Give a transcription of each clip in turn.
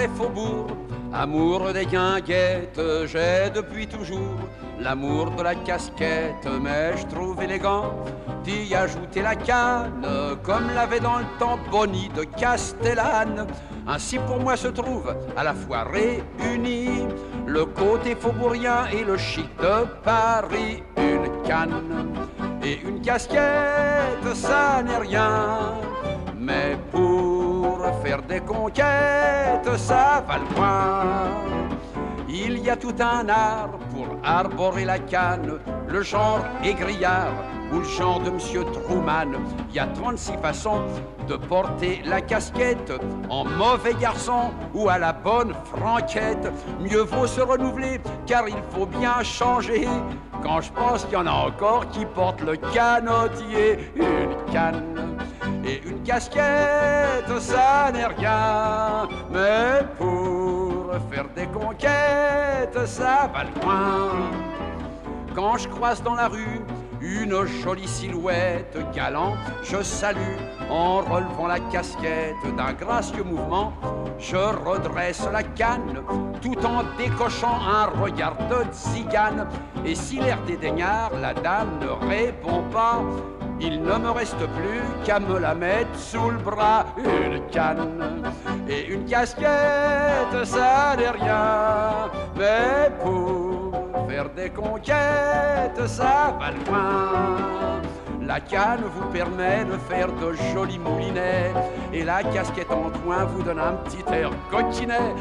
des faubourgs, amour des guinguettes, j'ai depuis toujours l'amour de la casquette, mais je trouve élégant d'y ajouter la canne, comme l'avait dans le temps Bonnie de Castellane. Ainsi pour moi se trouve à la fois réunis le côté faubourien et le chic de Paris. Une canne et une casquette, ça n'est rien, mais pour faire des conquêtes, ça va loin. Il y a tout un art pour arborer la canne, le genre égrillard ou le genre de Monsieur Truman. Il y a 36 façons de porter la casquette, en mauvais garçon ou à la bonne franquette. Mieux vaut se renouveler car il faut bien changer. Quand je pense qu'il y en a encore qui portent le canotier. Une canne et une casquette, ça n'est rien, mais pour faire des conquêtes, ça va loin. Quand je croise dans la rue une jolie silhouette, galant, je salue en relevant la casquette. D'un gracieux mouvement, je redresse la canne, tout en décochant un regard de tzigane. Et si l'air dédaignard, la dame ne répond pas, il ne me reste plus qu'à me la mettre sous le bras. Une canne et une casquette, ça n'est rien, mais pour faire des conquêtes, ça va loin. La canne vous permet de faire de jolis moulinets, et la casquette en coin vous donne un petit air coquinet.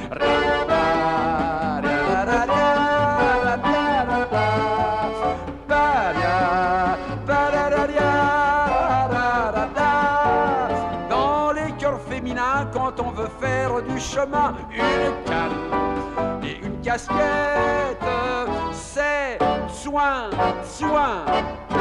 Dans les cœurs féminins, quand on veut faire du chemin, une canne et une casquette, c'est soin, soin.